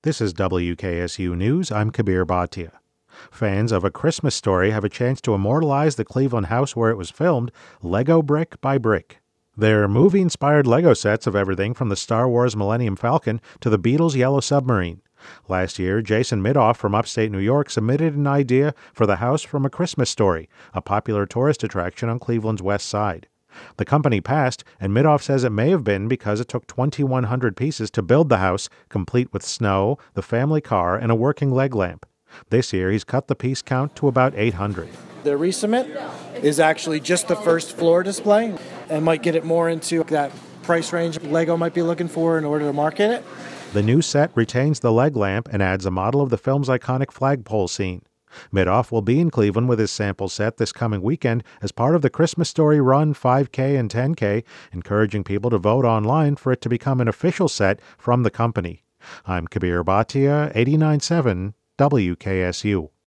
This is WKSU News. I'm Kabir Bhatia. Fans of A Christmas Story have a chance to immortalize the Cleveland house where it was filmed, Lego brick by brick. They're movie-inspired Lego sets of everything from the Star Wars Millennium Falcon to the Beatles' Yellow Submarine. Last year, Jason Midoff from upstate New York submitted an idea for the house from A Christmas Story, a popular tourist attraction on Cleveland's west side. The company passed, and Midoff says it may have been because it took 2,100 pieces to build the house, complete with snow, the family car, and a working leg lamp. This year, he's cut the piece count to about 800. The re-cement is actually just the first floor display and might get it more into that price range Lego might be looking for in order to market it. The new set retains the leg lamp and adds a model of the film's iconic flagpole scene. Midoff will be in Cleveland with his sample set this coming weekend as part of the Christmas Story Run 5K and 10K, encouraging people to vote online for it to become an official set from the company. I'm Kabir Bhatia, 89.7 WKSU.